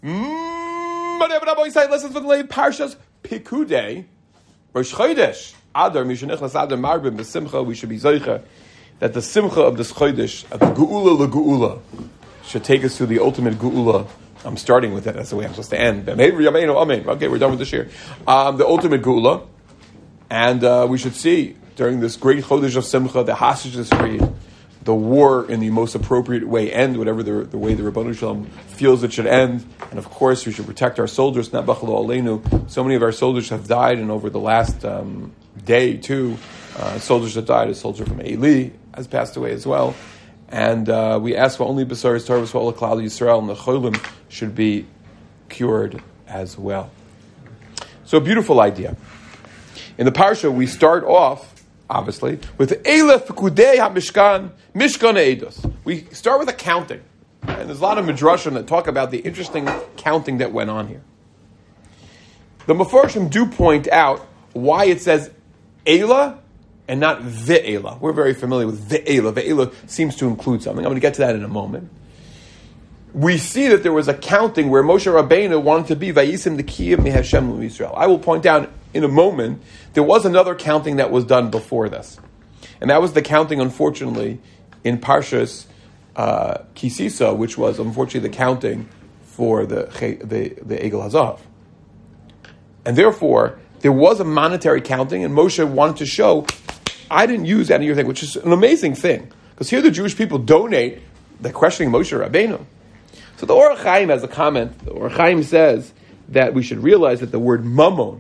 Lessons from the late Parshas Pikudei, Rosh Chodesh, Adar, Mishanichlas Adar Marbim, the Simcha, we should be Zoicha, that the Simcha of this Chodesh, of the Geula LeGeula, should take us to the ultimate Geula. I'm starting with that, that's the way I'm supposed to end. Okay, we're done with this year. The ultimate Geula, and we should see, during this great Chodesh of Simcha, the hostages freed, the war in the most appropriate way end, whatever the way the Ribono Shel Olam feels it should end. And of course, we should protect our soldiers. Nabachalo Aleinu. So many of our soldiers have died, and over the last day, too, soldiers have died. A soldier from Eli has passed away as well. And we ask for only Besaris Torah V'Sol Klal Yisrael, and the Cholim should be cured as well. So a beautiful idea. In the Parsha, we start off, obviously, with Eileh Fekudei HaMishkan, Mishkan Eidos. We start with a counting. And there's a lot of midrashim that talk about the interesting counting that went on here. The Mefarshim do point out why it says Eila and not Ve'ela. We're very familiar with Ve'ela. Ve'ela seems to include something. I'm going to get to that in a moment. We see that there was a counting where Moshe Rabbeinu wanted to be Vayisim the Kiyim Mehashem Yisrael. I will point out in a moment, there was another counting that was done before this. And that was the counting, unfortunately, in Parshas Kisisa, which was, unfortunately, the counting for the Egel HaZahav. And therefore, there was a monetary counting, and Moshe wanted to show, I didn't use any of your thing, which is an amazing thing. Because here the Jewish people donate, they're questioning Moshe Rabbeinu. So the Or HaChaim has a comment. The Or HaChaim says that we should realize that the word mammon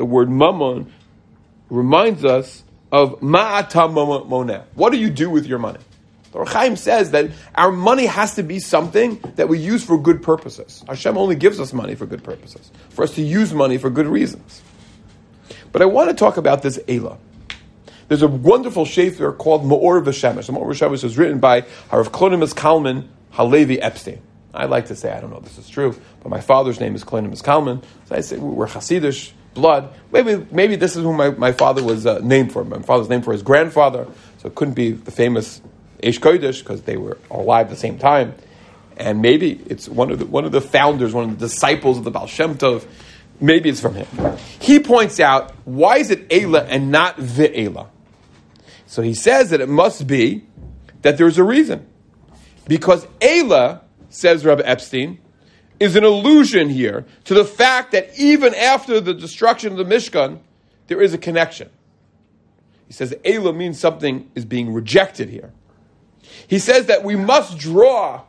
reminds us of ma'ata moneh. What do you do with your money? The Or HaChaim says that our money has to be something that we use for good purposes. Hashem only gives us money for good purposes, for us to use money for good reasons. But I want to talk about this Eila. There's a wonderful Sefer called Ma'or V'Shemesh. The Ma'or V'Shemesh was written by Harav Klonimus Kalman Halevi Epstein. I like to say, I don't know if this is true, but my father's name is Klonimus Kalman. So I say we're Hasidish blood. Maybe this is who my father was named for. My father was named for his grandfather, so it couldn't be the famous Eish Kodesh because they were alive at the same time. And maybe it's one of the founders, one of the disciples of the Baal Shem Tov. Maybe it's from him. He points out, why is it Eila and not Ve'ela? So he says that it must be that there's a reason. Because Eila, says Rabbi Epstein, is an allusion here to the fact that even after the destruction of the Mishkan, there is a connection. He says Eila means something is being rejected here. He says that we must draw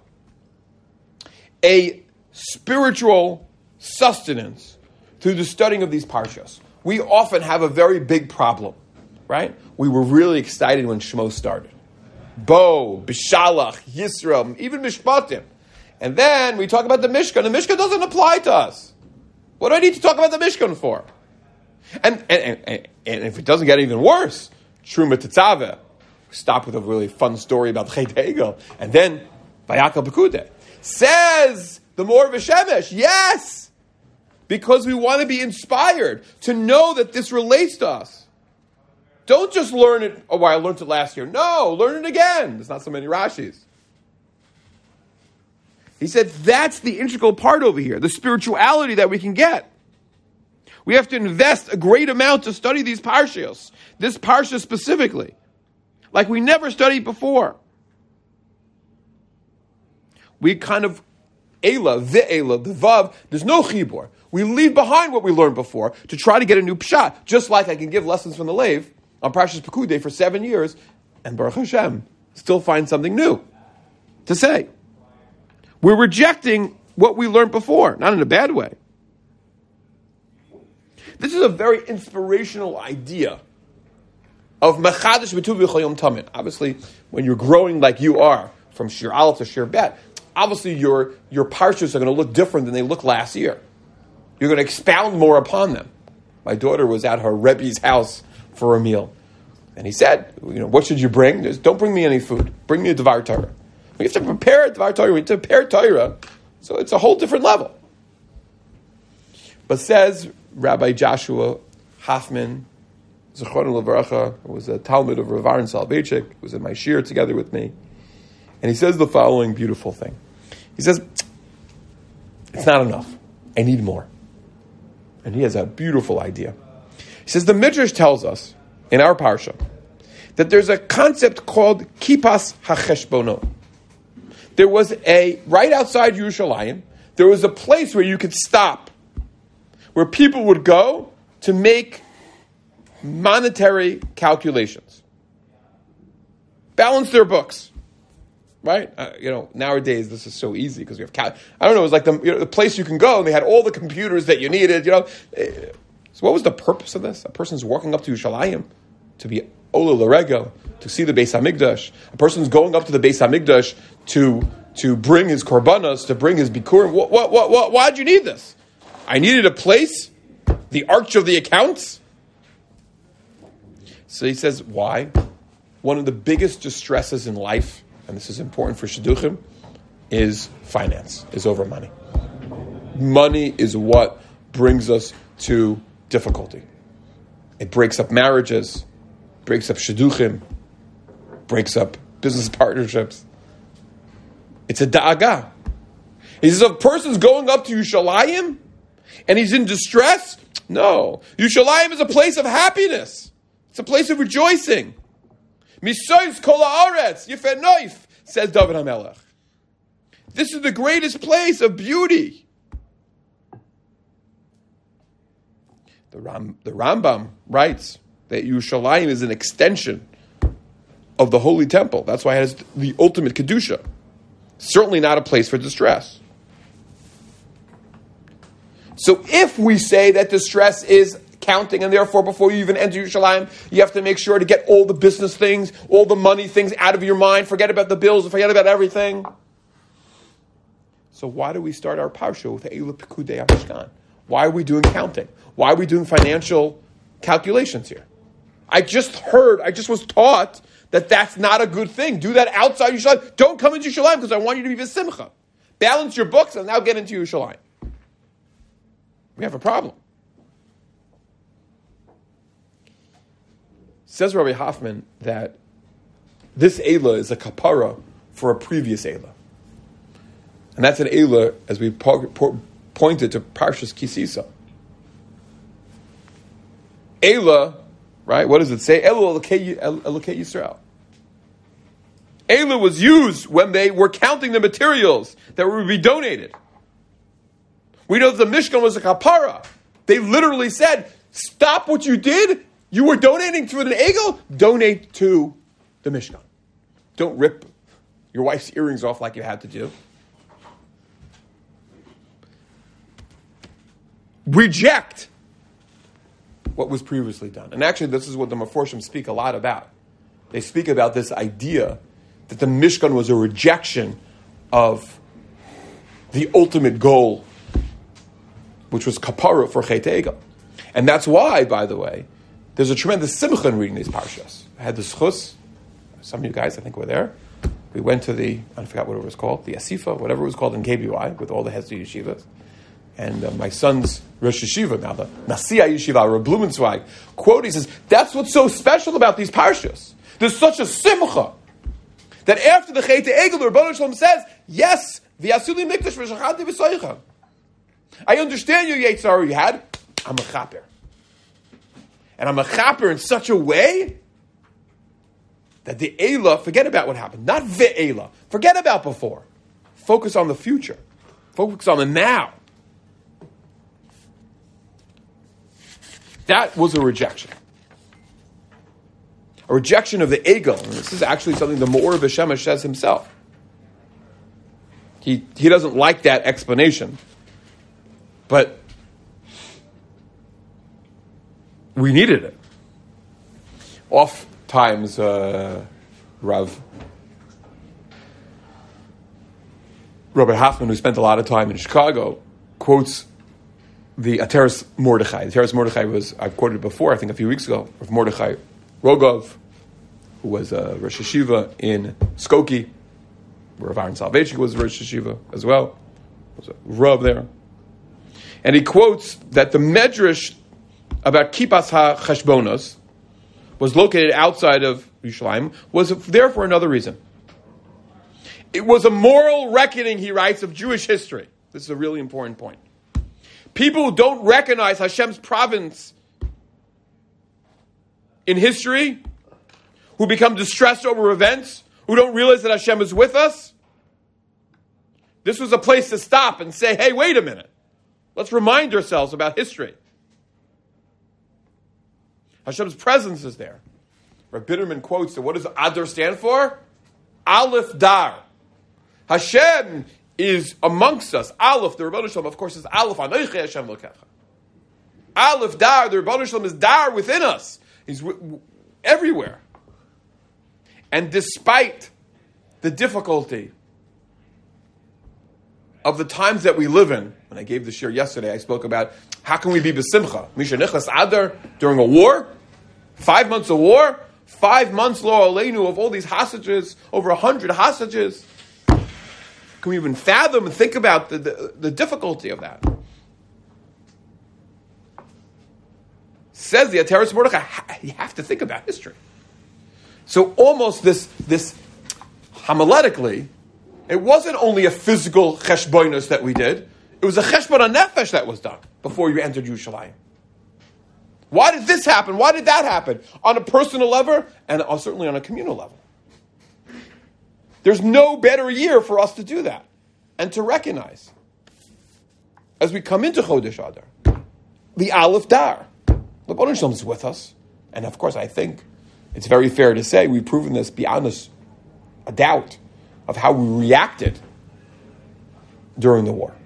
a spiritual sustenance through the studying of these parshas. We often have a very big problem, right? We were really excited when Shmos started. Bo, Bishalach, Yisro, even Mishpatim. And then we talk about the Mishkan. The Mishkan doesn't apply to us. What do I need to talk about the Mishkan for? And if it doesn't get even worse, Truma Tetzaveh. Stop with a really fun story about Chet Hegel. And then Vayakal Pekudei. Says the Mor V'Shemesh, yes! Because we want to be inspired to know that this relates to us. Don't just learn it, oh, I learned it last year. No, learn it again. There's not so many Rashis. He said that's the integral part over here, the spirituality that we can get. We have to invest a great amount to study these parshas, this parsha specifically, like we never studied before. We kind of, Eila, the Vav, there's no chibur. We leave behind what we learned before to try to get a new pshat, just like I can give lessons from the Lev on Parshas Pekudei for 7 years, and Baruch Hashem, still find something new to say. We're rejecting what we learned before, not in a bad way. This is a very inspirational idea of Mechadash B'Tuv B'Chol Yom Tamid. Obviously, when you're growing like you are, from Shir Aleph to Shir Bet, obviously your parshas are going to look different than they looked last year. You're going to expound more upon them. My daughter was at her Rebbe's house for a meal. And he said, what should you bring? Don't bring me any food. Bring me a Dvar Torah. We have to prepare Dvar Torah. We have to prepare Torah. So it's a whole different level. But says Rabbi Joshua Hoffman, Zechron Levaracha, who was a Talmud of Rav Aaron Soloveitchik, who was in my shir together with me. And he says the following beautiful thing. He says, It's not enough. I need more. And he has a beautiful idea. He says the Midrash tells us in our parsha that there's a concept called Kipas HaCheshbono. There was right outside Yerushalayim, there was a place where you could stop, where people would go to make monetary calculations, balance their books. Right? Nowadays this is so easy because we have, I don't know, it was like the place you can go and they had all the computers that you needed, So what was the purpose of this? A person's walking up to Yerushalayim to be Ola L'Regel, to see the Beis HaMikdash. A person's going up to the Beis HaMikdash to bring his korbanos, to bring his bikurim. Why'd you need this? I needed a place, the arch of the accounts. So he says, why? One of the biggest distresses in life, and this is important for shidduchim, is finance, is over money. Money is what brings us to difficulty. It breaks up marriages, breaks up shidduchim, breaks up business partnerships. It's a da'aga. He says, if a person's going up to Yerushalayim and he's in distress, no. Yerushalayim is a place of happiness. It's a place of rejoicing. Misois kol haaretz yifeh noif, says David HaMelech. This is the greatest place of beauty. The Rambam writes that Yerushalayim is an extension of the Holy Temple. That's why it has the ultimate Kedusha. Certainly not a place for distress. So if we say that distress is counting, and therefore before you even enter Yerushalayim, you have to make sure to get all the business things, all the money things out of your mind, forget about the bills, forget about everything. So why do we start our parsha with Eila Pekudei HaMishkan? Why are we doing counting? Why are we doing financial calculations here? I just was taught that that's not a good thing. Do that outside Yerushalayim. Don't come into Yerushalayim because I want you to be v'simcha. Balance your books and now get into Yerushalayim. We have a problem. Says Rabbi Hoffman that this Eila is a kapara for a previous Eila. And that's an Eila, as we pointed to Parshas Kisisa. Eila, right, what does it say? Elu Elokei Yisrael. Eila was used when they were counting the materials that would be donated. We know that the Mishkan was a kapara. They literally said, stop what you did. You were donating to an egel, donate to the Mishkan. Don't rip your wife's earrings off like you had to do. Reject what was previously done. And actually, this is what the Meforshim speak a lot about. They speak about this idea that the Mishkan was a rejection of the ultimate goal, which was kapara for Chet Egel. And that's why, by the way, there's a tremendous simcha in reading these parshas. I had the schus, some of you guys, I think, were there. We went to I forgot what it was called, the Asifa, whatever it was called in KBY, with all the heads of yeshivas. And my son's Rosh Yeshiva, now the Nasiya Yeshiva, Reb Blumenzweig, quote, he says, that's what's so special about these parshas. There's such a simcha that after the Chet Egel, the Rebbeinu Shalom says, yes, v'yasuli mikdash v'shachati v'soicha. I understand your Yetzirah you had. I'm a chaper. And I'm a chaper in such a way that the Eila, forget about what happened. Not ve'ela. Forget about before. Focus on the future. Focus on the now. That was a rejection. A rejection of the Egel. And this is actually something the Me'or B'Shemesh says himself. He doesn't like that explanation. But we needed it. Oft times, Rabbi Hoffman, who spent a lot of time in Chicago, quotes the Ateres Mordechai. The Ateres Mordechai was, I've quoted before, I think a few weeks ago, of Mordechai Rogov, who was a Rosh Yeshiva in Skokie, where Rav Aaron Soloveitchik was Rosh Yeshiva as well. There was a Rav there. And he quotes that the Medrash about Kipas HaCheshbonos was located outside of Yerushalayim, was there for another reason. It was a moral reckoning, he writes, of Jewish history. This is a really important point. People who don't recognize Hashem's providence in history, who become distressed over events, who don't realize that Hashem is with us, this was a place to stop and say, hey, wait a minute. Let's remind ourselves about history. Hashem's presence is there. Rav Bitterman quotes that what does Adar stand for? Aleph Dar. Hashem is amongst us. Aleph, the Rebbeinu Shalom, of course, is Aleph. Anochi Hashem Lokecha. Aleph Dar, the Rebbeinu Shalom is Dar within us. He's everywhere. And despite the difficulty of the times that we live in, when I gave the shir yesterday, I spoke about how can we be besimcha? Misha nichlas Adar during a war, 5 months of war, 5 months lo aleinu of all these hostages, over 100 hostages. Can we even fathom and think about the difficulty of that? Says the Ateres Mordechai, you have to think about history. So almost this homiletically, it wasn't only a physical cheshbonos that we did, it was a cheshbon nefesh that was done before you entered Yerushalayim. Why did this happen? Why did that happen? On a personal level and certainly on a communal level. There's no better year for us to do that and to recognize as we come into Chodesh Adar, the Aleph Dar. The Rebbeinu Shalom is with us. And of course, I think it's very fair to say we've proven this beyond a doubt of how we reacted during the war.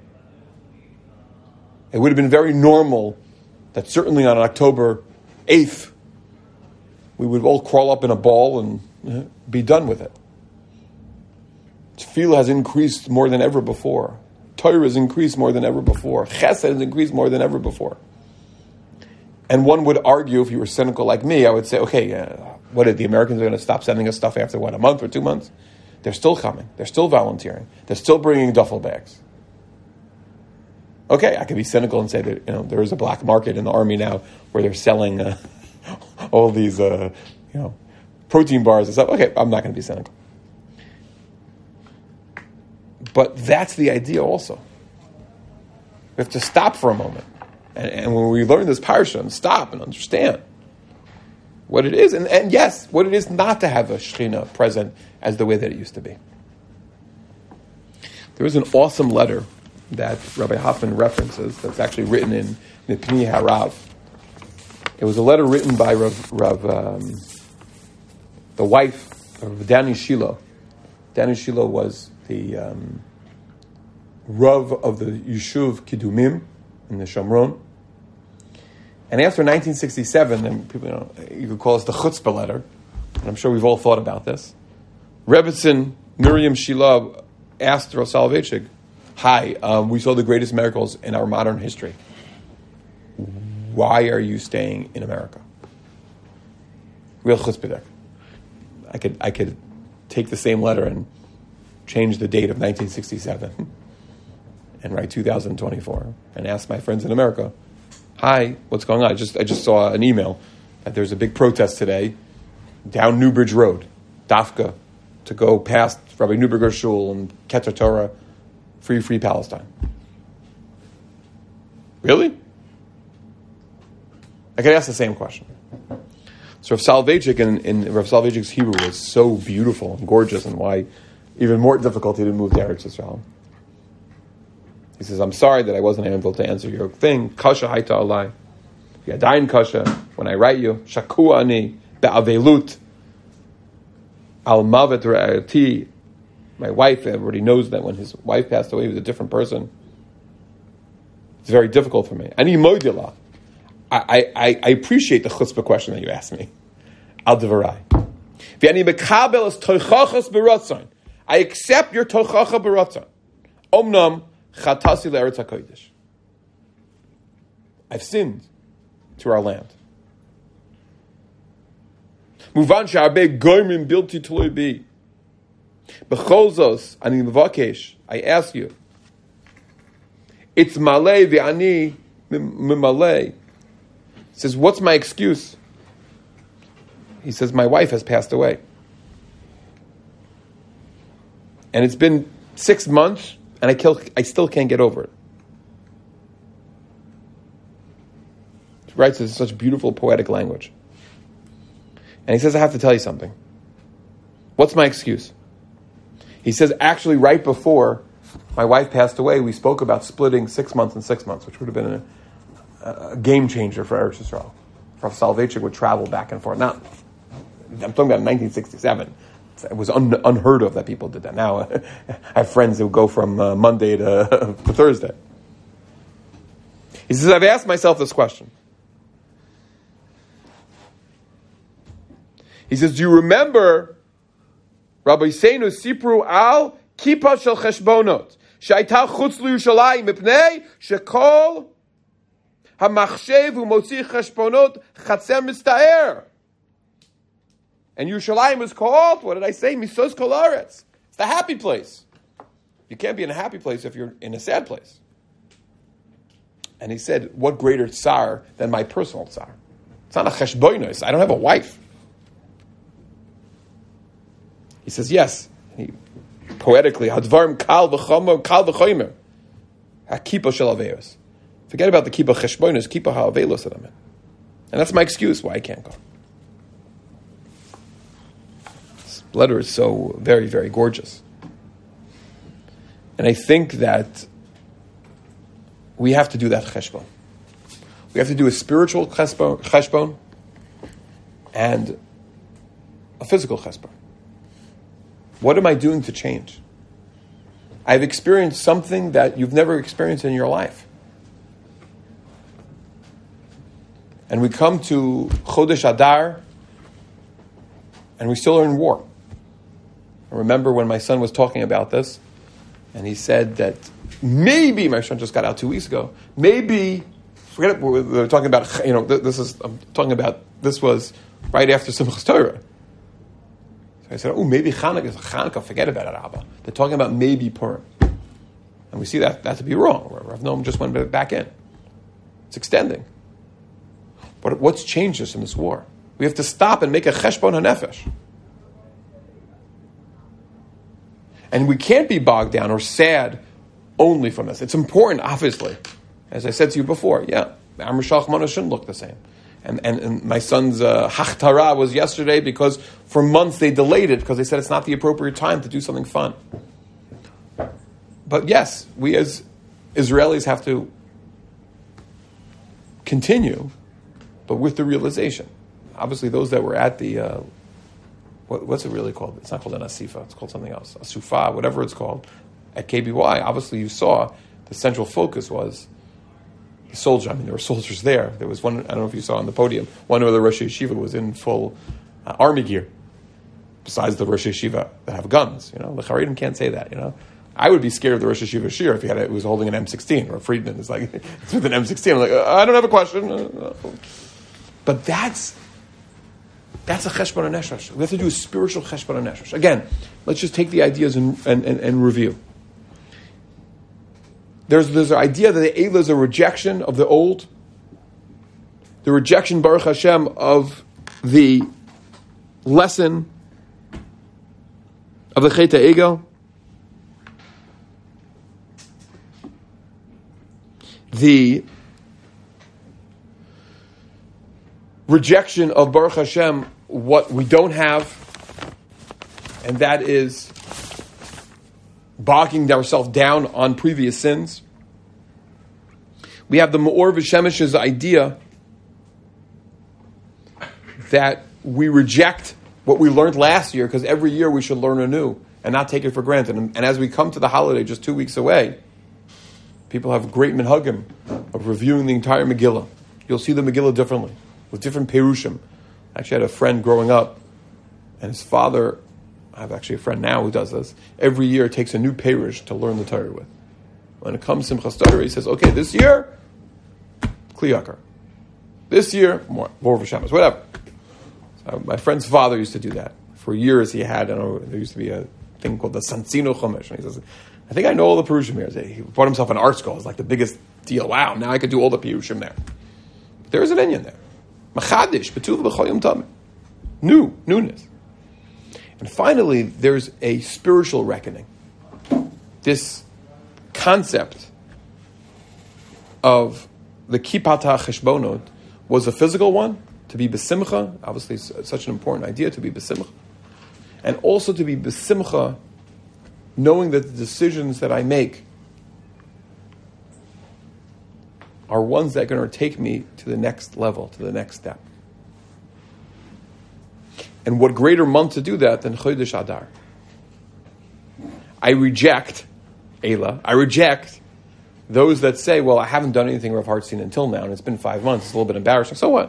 It would have been very normal that certainly on October 8th, we would all crawl up in a ball and be done with it. Tefillah has increased more than ever before. Torah has increased more than ever before. Chesed has increased more than ever before. And one would argue, if you were cynical like me, I would say, okay, what are the Americans going to stop sending us stuff after, a month or 2 months? They're still coming. They're still volunteering. They're still bringing duffel bags. Okay, I could be cynical and say that there is a black market in the army now where they're selling all these protein bars and stuff. Okay, I'm not going to be cynical. But that's the idea also. We have to stop for a moment. And when we learn this parsha, and stop and understand what it is, and yes, what it is not to have a Shekhinah present as the way that it used to be. There is an awesome letter that Rabbi Hoffman references that's actually written in Nipni Harav. It was a letter written by the wife of Danny Shiloh. Danny Shiloh was the Rav of the Yishuv Kidumim in the Shomron. And after 1967, then people, you could call this the chutzpah letter, and I'm sure we've all thought about this. Rebbetzin Miriam Shiloh asked Rav Soloveitchik, hi, we saw the greatest miracles in our modern history. Why are you staying in America? Real chutzpah there. I could take the same letter and change the date of 1967 and write 2024 and ask my friends in America, hi, what's going on? I just saw an email that there's a big protest today down Newbridge Road, Dafka, to go past Rabbi Neuberger Shul and Keter Torah, free Palestine. Really? I could ask the same question. So Rav Soloveitchik in Rav Soloveitchik's Hebrew was so beautiful and gorgeous, and why even more difficult he didn't move to Eretz Yisrael. He says, I'm sorry that I wasn't able to answer your thing. Kasha haita alai. Yadayin kasha. When I write you, shakua ani be'avelut al mavet ra'ati. My wife, everybody knows that when his wife passed away, he was a different person. It's very difficult for me. Ani moidila. I appreciate the chutzpah question that you asked me. Al devarai. V'ani mekabel es toichachas beratzon. I accept your toichacha beratzon. Omnam chatasi le'eretz hakodesh. I've sinned to our land. Muvan she'arbe goyim bilti toloi bi. B'chol zos ani mevakesh. I ask you. It's malei v'ani mimalei. He says, what's my excuse? He says, my wife has passed away. And it's been 6 months, And I still can't get over it. He writes in such beautiful poetic language. And he says, I have to tell you something. What's my excuse? He says, actually, right before my wife passed away, we spoke about splitting 6 months and 6 months, which would have been a game changer for Eretz Yisrael. Rav Soloveitchik would travel back and forth. Now, I'm talking about 1967. It was unheard of that people did that. Now, I have friends who go from Monday to Thursday. He says, I've asked myself this question. He says, do you remember Rabbi Seinu Sipru al Kippah Shel Cheshbonot Sh'ayta Chutz L'Yushalayim Mipnei Shekol HaMachshev U'Motzi Cheshbonot Chatzem Mistaer. And Yerushalayim is called, what did I say? Misos Kol Haaretz. It's the happy place. You can't be in a happy place if you're in a sad place. And he said, what greater tsar than my personal tsar? It's not a cheshbonos. I don't have a wife. He says, yes. Poetically, Hadvarim kal v'chomer, hakippah shel averos. Forget about the kippah cheshbonos, kippah ha'avelos that I'm in. And that's my excuse why I can't go. This letter is so very, very gorgeous. And I think that we have to do that cheshbon. We have to do a spiritual cheshbon and a physical cheshbon. What am I doing to change? I've experienced something that you've never experienced in your life. And we come to Chodesh Adar, and we still are in war. I remember when my son was talking about this, and he said that maybe, my son just got out 2 weeks ago, maybe, forget it, we're talking about, this was right after Simchas Torah. So I said, maybe Chanukah, forget about it, Abba. They're talking about maybe Purim. And we see that to be wrong. Rav Noam just went back in. It's extending. But what's changed us in this war? We have to stop and make a cheshbon hanefesh. And we can't be bogged down or sad only from this. It's important, obviously. As I said to you before, Amr Shalchmana shouldn't look the same. And my son's hachtara was yesterday because for months they delayed it because they said it's not the appropriate time to do something fun. But yes, we as Israelis have to continue, but with the realization. Obviously, those that were at the, what's it really called? It's not called an asifa, it's called something else. A sufa, whatever it's called, at KBY. Obviously, you saw the central focus was the soldier. I mean, there were soldiers there. There was one, I don't know if you saw on the podium, one of the Rosh Yeshiva was in full army gear, besides the Rosh Yeshiva that have guns. The Charedim can't say that, I would be scared of the Rosh Yeshiva Shir if he was holding an M16, or Friedman is like, it's with an M16. I'm like, I don't have a question. But that's a cheshbon hanefesh. We have to do a spiritual cheshbon hanefesh. Again, let's just take the ideas and review. There's an idea that the Eilah is a rejection of the old, the rejection, Baruch Hashem, of the lesson of the Chet HaEgel, the rejection of Baruch Hashem, what we don't have, and that is bogging ourselves down on previous sins. We have the Me'or V'Shemesh's idea that we reject what we learned last year because every year we should learn anew and not take it for granted. And as we come to the holiday just 2 weeks away, people have great minhagim of reviewing the entire Megillah. You'll see the Megillah differently, with different perushim. I actually had a friend growing up, and his father, I have actually a friend now who does this, every year takes a new perush to learn the Torah with. When it comes to Simchas Torah, he says, okay, this year, Kli Yakar. This year, more V'Shemesh, whatever. So my friend's father used to do that. For years he had, there used to be a thing called the Sansino Chumash. And he says, I think I know all the Perushim here. He bought himself an art school. It's like the biggest deal. Wow, now I could do all the Perushim there. But there is an Inyan there. Machadish, Betuv B'chol Yom Tamid. Newness. And finally, there's a spiritual reckoning. This concept of the Kippat HaCheshbonot was a physical one, to be besimcha, obviously it's such an important idea, to be besimcha, and also to be besimcha, knowing that the decisions that I make are ones that are going to take me to the next level, to the next step. And what greater month to do that than Chodesh Adar? I reject those that say, well, I haven't done anything Rav Hartstein until now, and it's been 5 months, it's a little bit embarrassing. So what?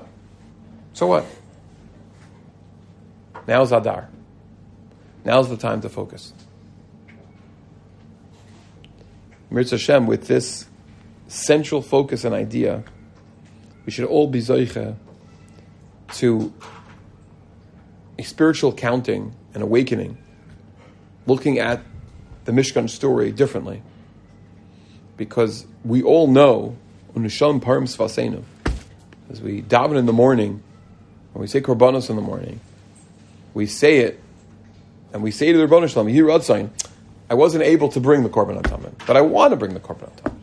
Now's Adar. Now's the time to focus. Mirz Hashem, with this central focus and idea, we should all be zoiche to a spiritual counting and awakening, looking at the Mishkan story differently. Because we all know, Unisham Parim Svaseinu, as we daven in the morning, when we say Korbanos in the morning, we say it, and we say to the Rebbeinu Shalom, Yehi Ratzayin, I wasn't able to bring the Korban Atamid, but I want to bring the Korban Atamid.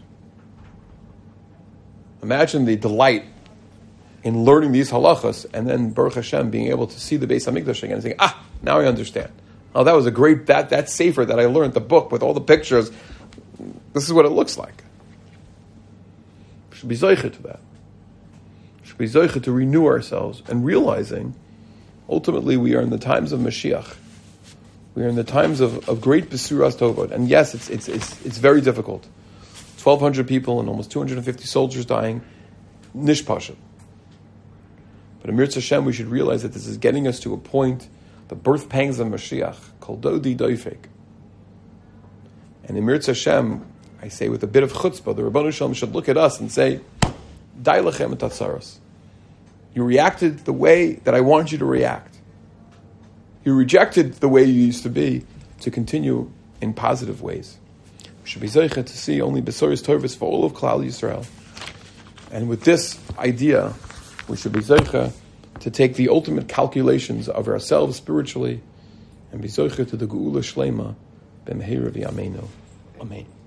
Imagine the delight in learning these halachas, and then Baruch Hashem being able to see the Beis Hamikdash again and saying, now I understand. Oh, that was a great, that sefer that I learned, the book with all the pictures. This is what it looks like. We should be zoiche to that. We should be zoiche to renew ourselves and realizing, ultimately, we are in the times of Mashiach. We are in the times of great Besuras Tovot. And yes, it's very difficult. 1,200 people and almost 250 soldiers dying. Nishpashim. But in Mirz Hashem, we should realize that this is getting us to a point, the birth pangs of Mashiach, Kol Dodi Doifek. And in Mirz Hashem, I say with a bit of chutzpah, the Rebbeinu Shalom should look at us and say, Dai lechem et hatzaros. You reacted the way that I want you to react. You rejected the way you used to be to continue in positive ways. We should be zeicha to see only besoros tovos for all of Klal Yisrael. And with this idea, we should be zeicha to take the ultimate calculations of ourselves spiritually and be zeicha to the geula shlema b'mehira v'yameinu. Amen.